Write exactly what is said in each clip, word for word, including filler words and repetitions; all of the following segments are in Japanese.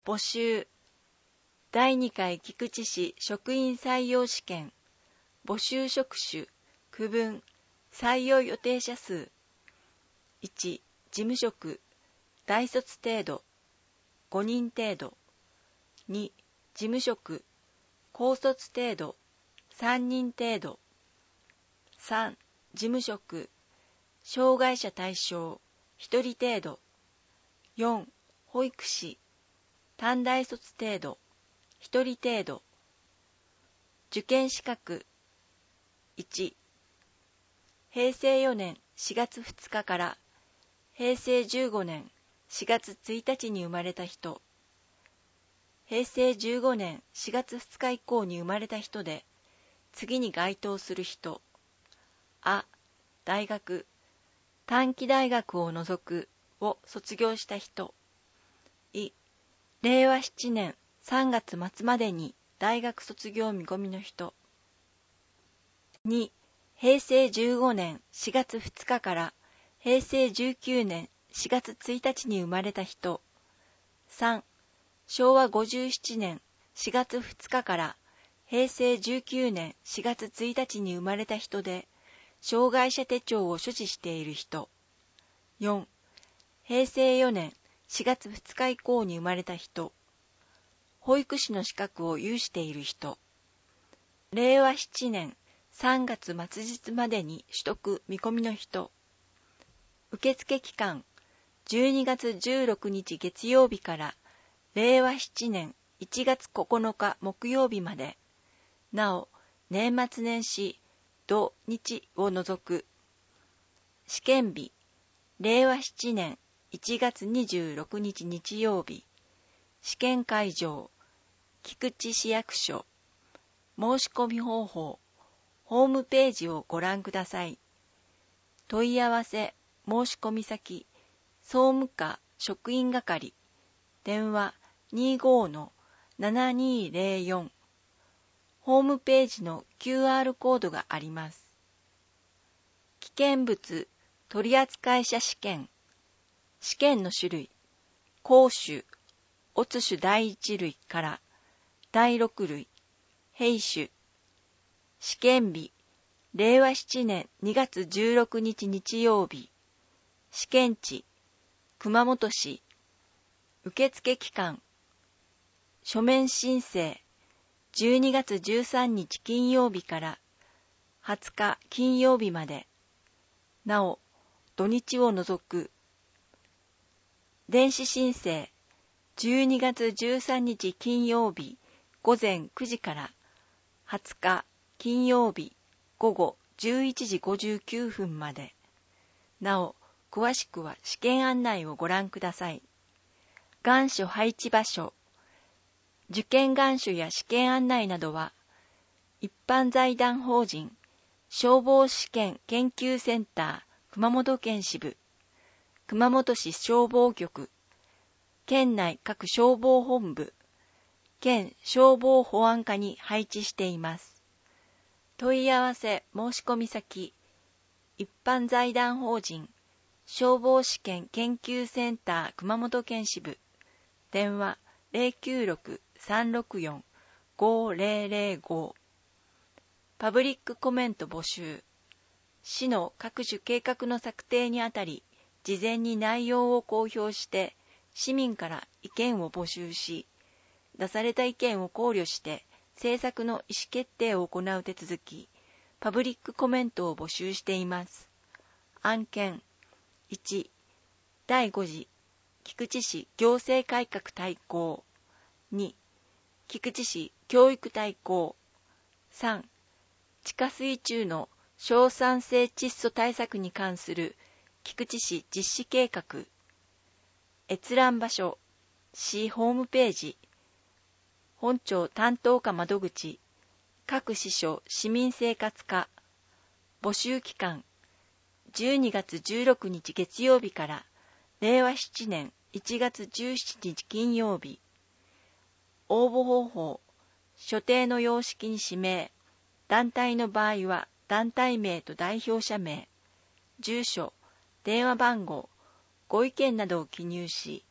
募集だいにかい菊池市職員採用試験募集職種区分採用予定者数いち事務職大卒程度ごにん程度に事務職高卒程度さんにん程度さん事務職障害者対象ひとり程度よん保育士短大卒程度ひとり程度受験資格いちへいせいよねんしがつふつかからへいせいじゅうごねんしがつついたちに生まれた人へいせいじゅうごねんしがつふつか以降に生まれた人で次に該当する人あ、大学短期大学を除くを卒業した人い、れいわななねんさんがつまつまでに大学卒業見込みの人に、へいせいじゅうごねんしがつふつかからへいせいじゅうきゅうねんしがつついたちに生まれた人さん、しょうわごじゅうななねんしがつふつかからへいせいじゅうきゅうねんしがつついたちに生まれた人で障害者手帳を所持している人よん、へいせいよねんしがつふつか以降に生まれた人保育士の資格を有している人れいわななねんさんがつ末日までに取得見込みの人受付期間じゅうにがつじゅうろくにち月曜日かられいわななねんいちがつここのか木曜日までなお年末年始土日を除く試験日れいわななねんいちがつにじゅうろくにち日曜日試験会場菊池市役所申し込み方法ホームページをご覧ください。問い合わせ申し込み先総務課職員係電話 にじゅうごのななにーぜろよん ホームページの キューアール コードがあります。危険物取扱者試験試験の種類公種乙種だいいち類からだいろく類兵種試験日れいわななねんにがつじゅうろくにち日曜日試験地熊本市受付期間書面申請じゅうにがつじゅうさんにち金曜日からはつか金曜日までなお土日を除く電子申請じゅうにがつじゅうさんにち金曜日ごぜんくじからはつか金曜日ごごじゅういちじごじゅうきゅうふんまでなお詳しくは試験案内をご覧ください。願書配置場所受験願書や試験案内などは一般財団法人消防試験研究センター熊本県支部熊本市消防局県内各消防本部県消防保安課に配置しています。問い合わせ申し込み先一般財団法人消防試験研究センター熊本県支部電話 ゼロきゅうろく さんろくよん ごぜろぜろご パブリックコメント募集市の各種計画の策定にあたり事前に内容を公表して市民から意見を募集し出された意見を考慮して政策の意思決定を行う手続きパブリックコメントを募集しています。案件いちだいご次菊池市行政改革大綱に菊池市教育大綱さん地下水中の硝酸性窒素対策に関する菊池市実施計画閲覧場所市ホームページ本庁担当課窓口各支所市民生活課募集期間じゅうにがつじゅうろくにち月曜日かられいわななねんいちがつじゅうしちにち金曜日応募方法所定の様式に氏名団体の場合は団体名と代表者名住所電話番号ご意見などを記入し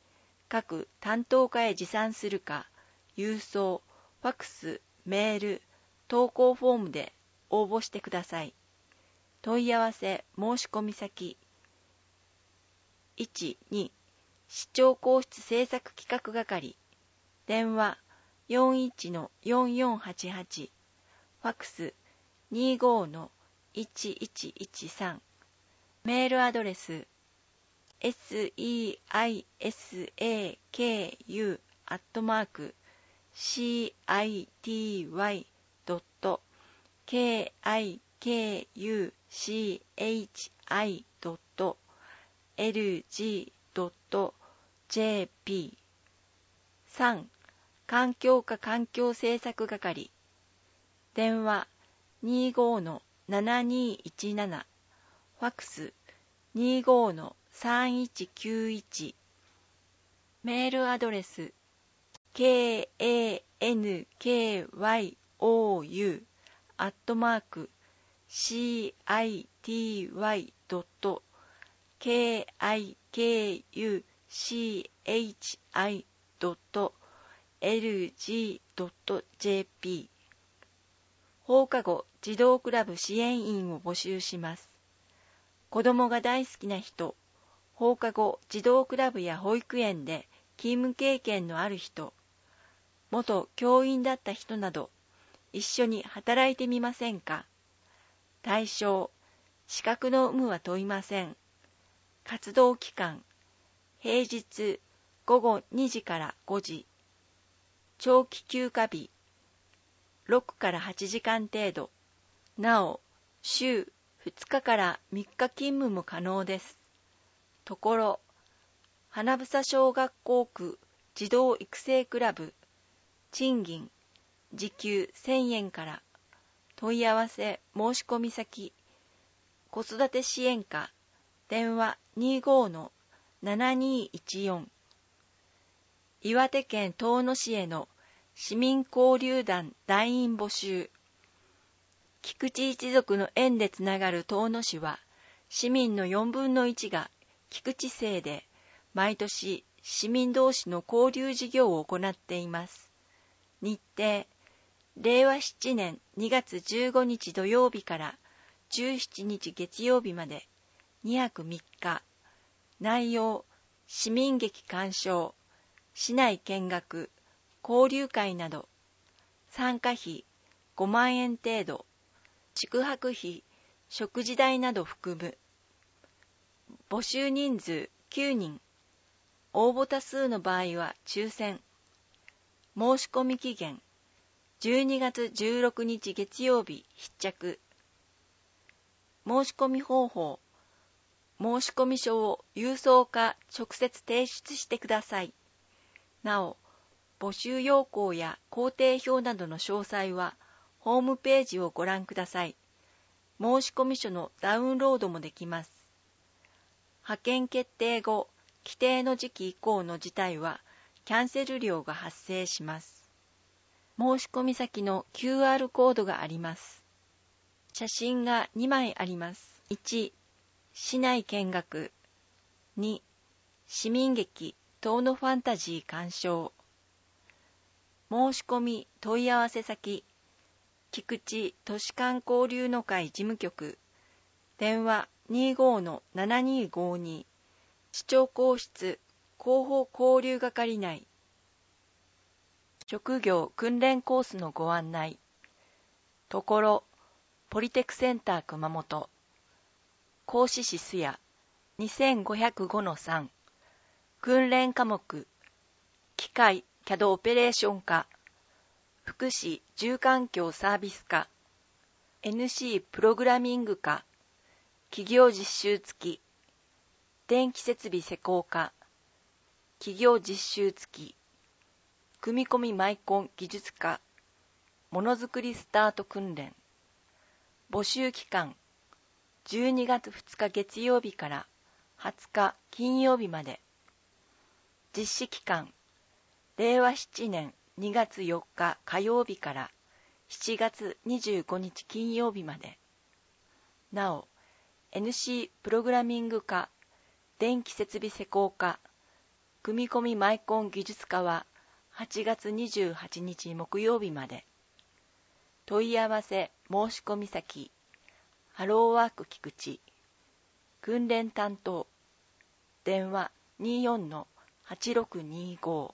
各担当課へ持参するか、郵送、ファクス、メール、投稿フォームで応募してください。問い合わせ申し込み先 いちに 市長公室制作企画係、電話 よんいちのよんよんはちはち、ファクス にじゅうごのいちいちいちさん、メールアドレス セイサク アットマーク シーアイティーワイ ドット ケーアイケーユーシーエイチアイ ドット エルジー ドット ジェーピー。 さん. 環境課環境政策係、電話 にじゅうごのななにいちなな、ファクス にじゅうごのさんいちきゅういち、メールアドレス ケーエーエヌケーワイオーユー アットマーク シーアイティーワイ ドット ケーアイケーユーシーエイチアイ ドット エルジー ドット ジェーピー。 放課後児童クラブ支援員を募集します。子供が大好きな人、放課後児童クラブや保育園で勤務経験のある人、元教員だった人など、一緒に働いてみませんか。対象、資格の有無は問いません。活動期間、平日ごごにじからごじ、長期休暇日、ろくからはちじかん程度、なお、週ふつかからみっか勤務も可能です。ところ、花房小学校区児童育成クラブ、賃金、時給せんえんから、問い合わせ申し込み先、子育て支援課、電話 にじゅうごのななにいちよん、岩手県遠野市への市民交流団団員募集。菊池一族の縁でつながる遠野市は、市民のよんぶんのいちが菊池生で、毎年市民同士の交流事業を行っています。日程、れいわななねんにがつじゅうごにち土曜日からじゅうしちにち月曜日までにはくみっか。内容、市民劇鑑賞、市内見学、交流会など。参加費ごまんえん程度。宿泊費、食事代など含む。募集人数きゅうにん。応募多数の場合は抽選。申し込み期限、じゅうにがつじゅうろくにち月曜日必着。申し込み方法、申し込み書を郵送か直接提出してください。なお、募集要項や工程表などの詳細は、ホームページをご覧ください。申し込み書のダウンロードもできます。派遣決定後、規定の時期以降の辞退は、キャンセル料が発生します。申し込み先の キューアール コードがあります。写真がにまいあります。いち、市内見学。に、市民劇遠野ファンタジー鑑賞。申し込み問い合わせ先、菊池都市間交流の会事務局、電話 にじゅうごのななにごに、市長公室広報交流係内。職業訓練コースのご案内。ところ、ポリテクセンター熊本。講師室やにせんごひゃくごのさん。訓練科目、機械 キャド オペレーション科、福祉住環境サービス科、エヌシー プログラミング科、企業実習付き、電気設備施工科、企業実習付き、組み込みマイコン技術科、ものづくりスタート訓練。募集期間、じゅうにがつふつか月曜日からはつか金曜日まで。実施期間、れいわななねんにがつよっか火曜日からしちがつにじゅうごにち金曜日まで。なお、エヌシー プログラミング科、電気設備施工科、 組み込みマイコン技術科ははちがつにじゅうはちにち木曜日まで。問い合わせ申し込み先、ハローワーク菊池、訓練担当、電話 にじゅうよん のはちろくにじゅうご。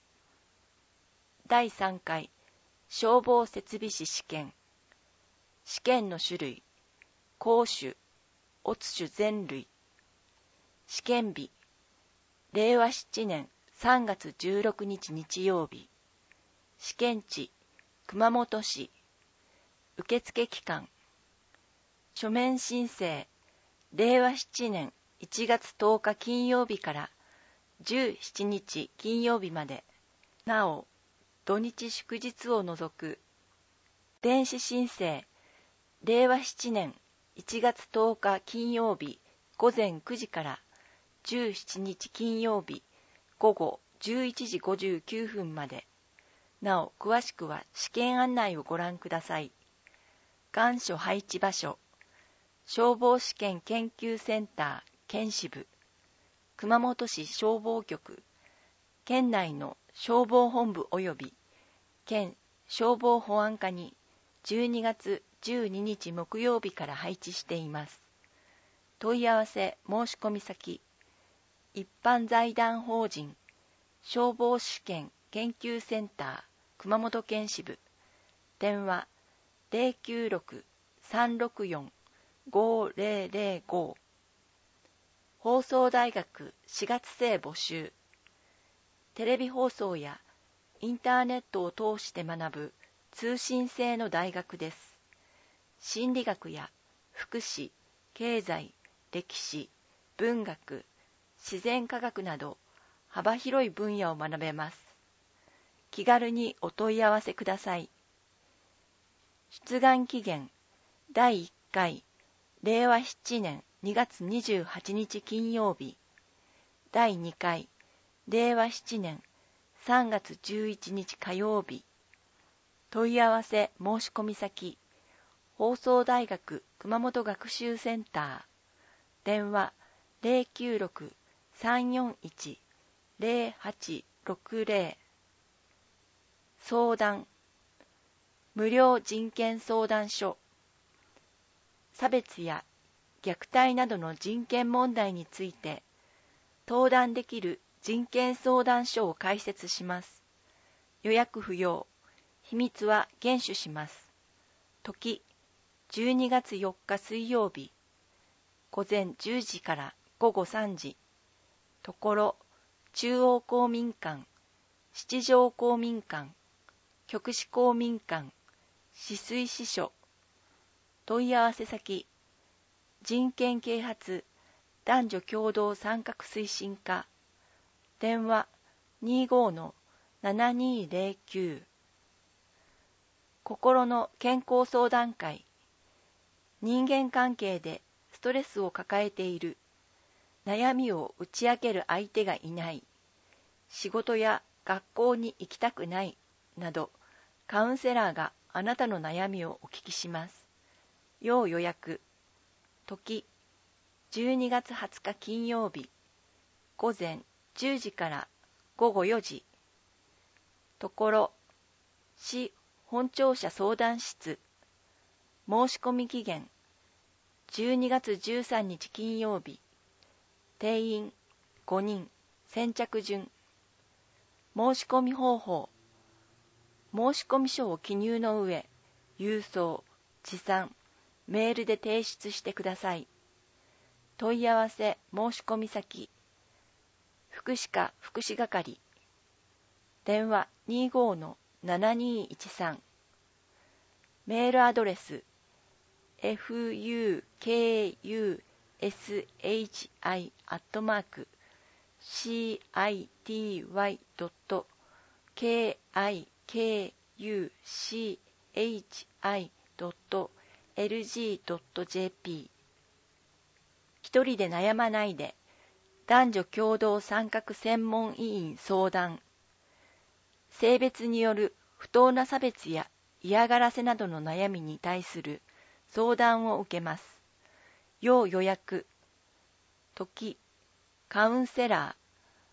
だいさんかい消防設備士試験。試験の種類、公種、乙種全類。試験日、れいわななねんさんがつじゅうろくにち日曜日。試験地、熊本市。受付期間、書面申請、れいわななねんいちがつとおか金曜日からじゅうしちにち金曜日まで。なお、土日祝日を除く。電子申請、れいわななねんいちがつとおか金曜日ごぜんくじからじゅうしちにち金曜日ごごじゅういちじごじゅうきゅうふんまで。なお、詳しくは試験案内をご覧ください。願書配置場所、消防試験研究センター県支部、熊本市消防局、県内の消防本部及び県消防保安課にじゅうにがつじゅうににち木曜日から配置しています。問い合わせ申し込み先、一般財団法人消防試験研究センター熊本県支部、電話 ゼロきゅうろく さんろくよん ごぜろぜろご。放送大学しがつ生募集。テレビ放送やインターネットを通して学ぶ通信制の大学です。心理学や福祉、経済、歴史、文学、自然科学など幅広い分野を学べます。気軽にお問い合わせください。出願期限だいいっかいれいわななねんにがつにじゅうはちにち金曜日、だいにかいれいわななねんさんがつじゅういちにち火曜日。問い合わせ申し込み先、放送大学熊本学習センター、電話 ゼロきゅうろく さんよんいち ゼロはちろくゼロ。相談、無料人権相談所。差別や虐待などの人権問題について登壇できる人権相談所を開設します。予約不要。秘密は厳守します。時、じゅうにがつよっか水曜日、ごぜんじゅうじからごごさんじ。ところ、中央公民館、七条公民館、極紫公民館、止水支所。問い合わせ先、人権啓発男女共同参画推進課、電話 にじゅうご のななにーぜろきゅう。心の健康相談会。人間関係でストレスを抱えている、悩みを打ち明ける相手がいない、仕事や学校に行きたくないなど、カウンセラーがあなたの悩みをお聞きします。要予約。時、じゅうにがつはつか金曜日、ごぜんじゅうじからごごよじ。ところ、市本庁舎相談室。申し込み期限、じゅうにがつじゅうさんにち金曜日。定員ごにん、先着順。申し込み方法。申し込み書を記入の上、郵送、持参、メールで提出してください。問い合わせ申し込み先、福祉課福祉係、電話 にじゅうご のななにーいちさん。メールアドレス エフユーケーユーエスエイチアイ アットマーク シーアイティーワイ ドット ケーアイケーユーシーエイチアイ ドット エルジー ドット ジェーピー。 一人で悩まないで、男女共同参画専門委員相談。性別による不当な差別や嫌がらせなどの悩みに対する相談を受けます。要予約。時、カウンセラー、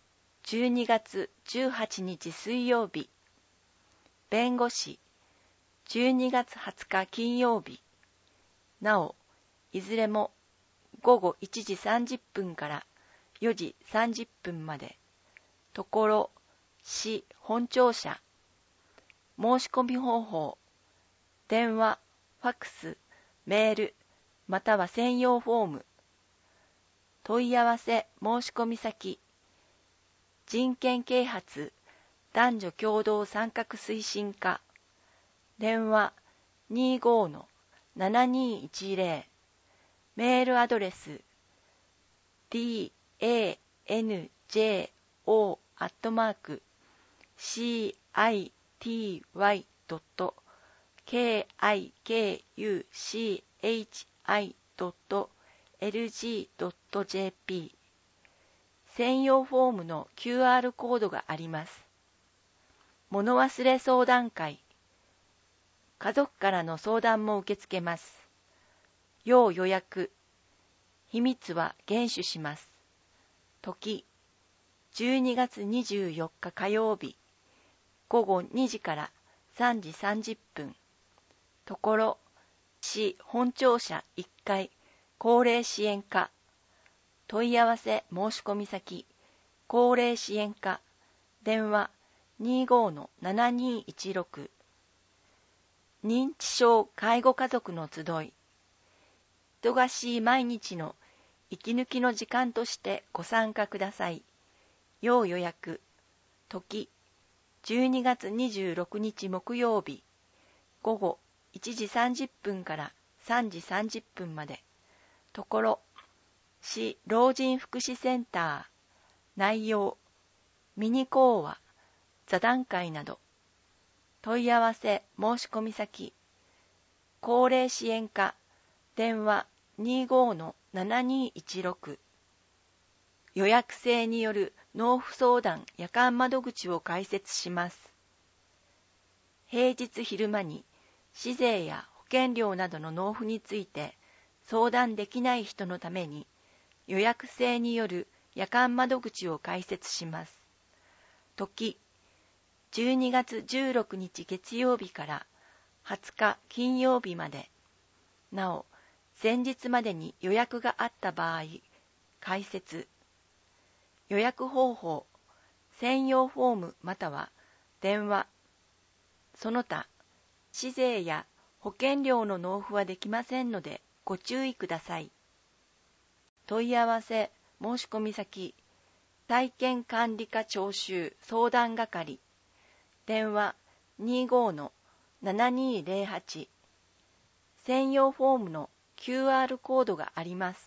じゅうにがつじゅうはちにち水曜日。弁護士、じゅうにがつはつか金曜日。なお、いずれもごごいちじさんじゅっぷんからよじさんじゅっぷんまで。ところ、市本庁舎。申し込み方法。電話、ファックス、メール、または専用フォーム。問い合わせ申し込み先。人権啓発男女共同参画推進課。電話 にじゅうごのななにいちぜろ。メールアドレス ディーエーエヌジェーオー アットマーク シーアイティーワイ ドット ケーアイケーユーシーエイチアイ ドット エルジー ドット ジェーピー。専用フォームの キューアール コードがあります。物忘れ相談会。家族からの相談も受け付けます。要予約。秘密は厳守します。時、じゅうにがつにじゅうよっか火曜日、ごごにじからさんじさんじゅっぷん。ところ、市本庁舎いっかい高齢支援課。問い合わせ申し込み先、高齢支援課。電話 にじゅうごのななにいちろく。認知症介護家族の集い。忙しい毎日の息抜きの時間としてご参加ください。要予約。時、じゅうにがつにじゅうろくにち木曜日、ごごいちじさんじゅっぷんからさんじさんじゅっぷんまで。ところ、市老人福祉センター。内容、ミニ講話、座談会など。問い合わせ申し込み先、高齢支援課。電話 にじゅうごのななにいちろく。予約制による納付相談夜間窓口を開設します。平日昼間に市税や保険料などの納付について相談できない人のために予約制による夜間窓口を開設します。時、じゅうにがつじゅうろくにち月曜日からはつか金曜日まで。なお、前日までに予約があった場合、開設。予約方法、専用フォームまたは電話。その他、市税や保険料の納付はできませんのでご注意ください。問い合わせ申し込み先、体験管理課徴収相談係。電話 にじゅうごのななにいぜろはち。専用フォームの キューアール コードがあります。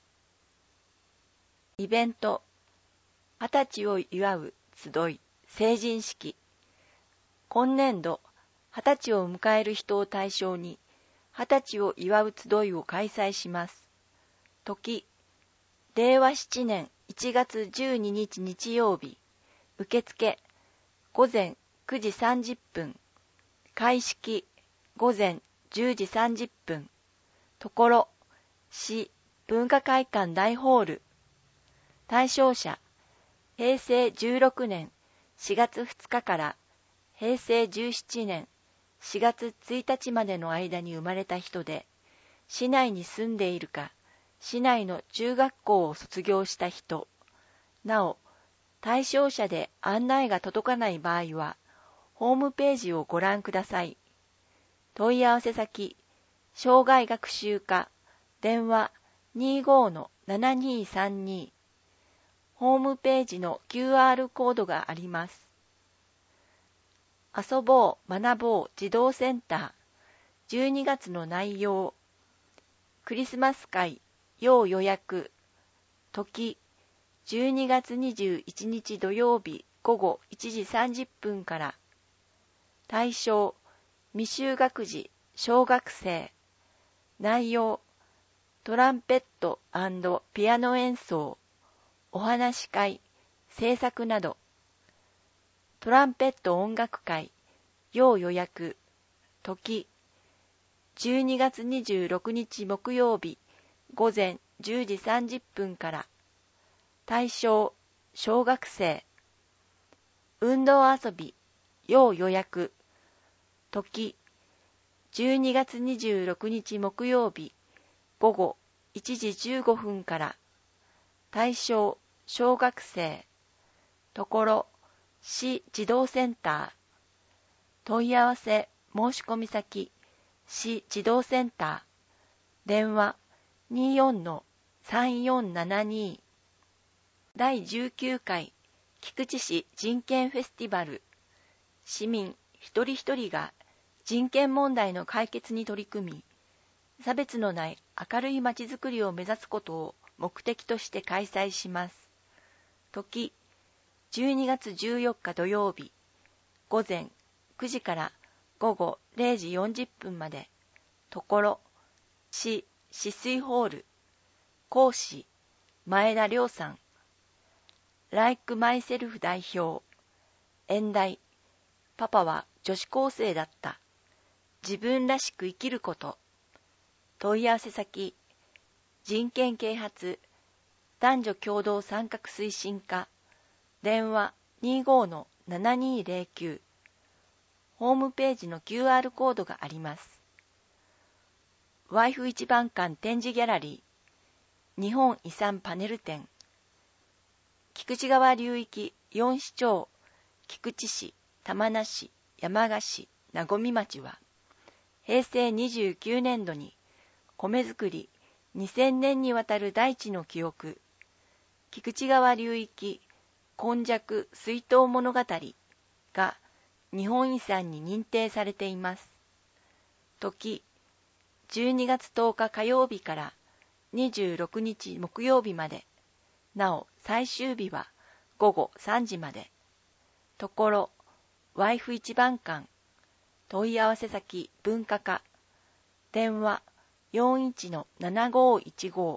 イベント、はたちを祝う集い、成人式。今年度、はたちを迎える人を対象に、はたちを祝う集いを開催します。時、れいわななねんいちがつじゅうににち日曜日。受付、ごぜんくじさんじゅっぷん。開式、ごぜんじゅうじさんじゅっぷん。ところ、市文化会館大ホール。対象者、へいせいじゅうろくねんしがつふつかからへいせいじゅうななねんしがつついたちまでの間に生まれた人で、市内に住んでいるか、市内の中学校を卒業した人。なお、対象者で案内が届かない場合は、ホームページをご覧ください。問い合わせ先、障害学習課。電話 にじゅうごのななにさんに。ホームページの キューアール コードがあります。遊ぼう学ぼう児童センター。じゅうにがつの内容。クリスマス会要予約。時、じゅうにがつにじゅういちにち土曜日ごごいちじさんじゅっぷんから。対象、未就学児小学生。内容、トランペット&ピアノ演奏、お話し会、制作など。トランペット音楽会、要予約。時、じゅうにがつにじゅうろくにち木曜日、ごぜんじゅうじさんじゅっぷんから。対象、小学生。 運動遊び、要予約。時、じゅうにがつにじゅうろくにち木曜日、午後いちじじゅうごふんから。対象、小学生。ところ、市児童センター。問い合わせ、申し込み先、市児童センター。電話、にじゅうよん さんよんななに。だいじゅうきゅうかい菊池市人権フェスティバル。市民一人一人が人権問題の解決に取り組み、差別のない明るいまちづくりを目指すことを目的として開催します。時、じゅうにがつじゅうよっか土曜日、午前くじから午後れいじよんじゅっぷんまで。ところ、市止水ホール。講師、前田亮さん。Like Myself 代表。演題、パパは女子高生だった。自分らしく生きること。問い合わせ先、人権啓発、男女共同参画推進課。電話 にじゅうご ななにーぜろきゅう。ホームページの キューアール コードがあります。ワイフ一番館展示ギャラリー。日本遺産パネル展。菊池川流域よん市町、菊池市、玉名市、山鹿市、和水町は、へいせいにじゅうきゅうねんどに米作りにせんねんにわたる大地の記憶、菊池川流域今昔水筒物語が日本遺産に認定されています。時、じゅうにがつとおか火曜日からにじゅうろくにち木曜日まで。なお最終日はごごさんじまで。ところ、ワイフ一番館。問い合わせ先文化課。電話 よんいち ななごいちご。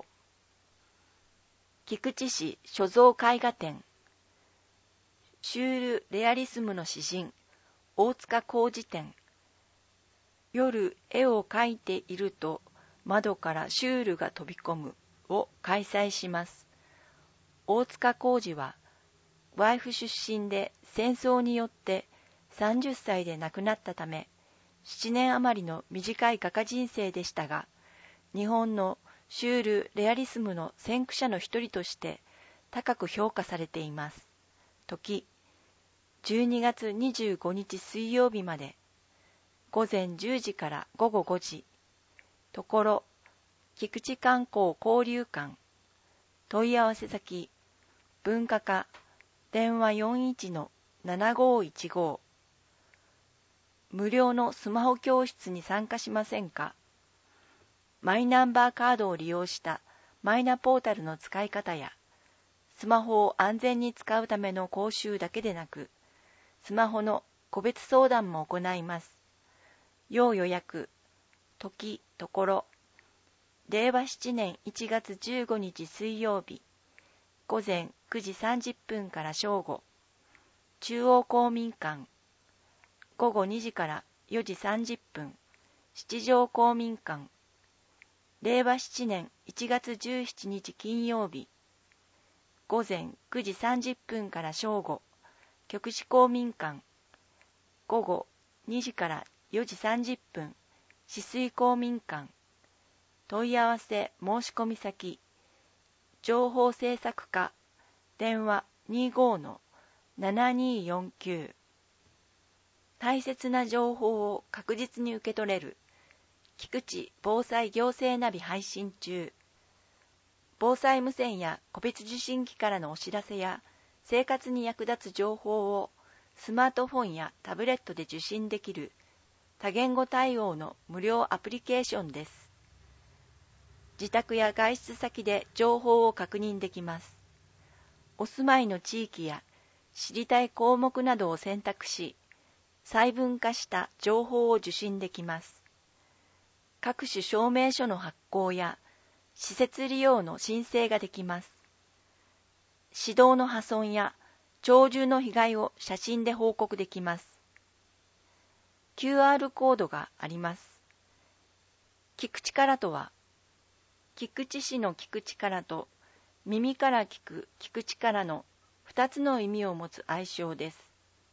菊池市所蔵絵画展。シュールレアリスムの詩人、大塚浩二展。夜絵を描いていると窓からシュールが飛び込むを開催します。大塚浩二はワイフ出身で戦争によってさんじゅっさいで亡くなったため、ななねん余りの短い画家人生でしたが、日本のシュールレアリスムの先駆者の一人として高く評価されています。時、じゅうにがつにじゅうごにち水曜日まで。午前じゅうじからごごごじ。ところ、菊池観光交流館。問い合わせ先、文化課。電話 よんいち ななごいちご。無料のスマホ教室に参加しませんか？マイナンバーカードを利用したマイナポータルの使い方や、スマホを安全に使うための講習だけでなく、スマホの個別相談も行います。要予約、時、ところ、れいわななねんいちがつじゅうごにち水曜日、午前くじさんじゅっぷんから正午、中央公民館、午後にじからよじさんじゅっぷん、七条公民館、れいわななねんいちがつじゅうしちにち金曜日、午前くじさんじゅっぷんから正午、局市公民館、午後にじからよじさんじゅっぷん、止水公民館。問い合わせ申し込み先、情報制作課。電話 にじゅうご ななにーよんきゅう。大切な情報を確実に受け取れる菊池防災行政ナビ配信中。防災無線や個別受信機からのお知らせや生活に役立つ情報をスマートフォンやタブレットで受信できる多言語対応の無料アプリケーションです。自宅や外出先で情報を確認できます。お住まいの地域や知りたい項目などを選択し、細分化した情報を受信できます。各種証明書の発行や施設利用の申請ができます。指導の破損や鳥獣の被害を写真で報告できます。キューアール コードがあります。聞く力とは、菊池市の聞く力と耳から聞く聞く力のふたつの意味を持つ愛称です。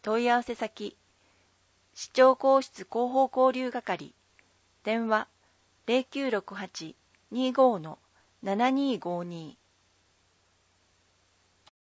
問い合わせ先、市長公室広報交流係、電話 ゼロきゅうろくはち にじゅうご ななにーごに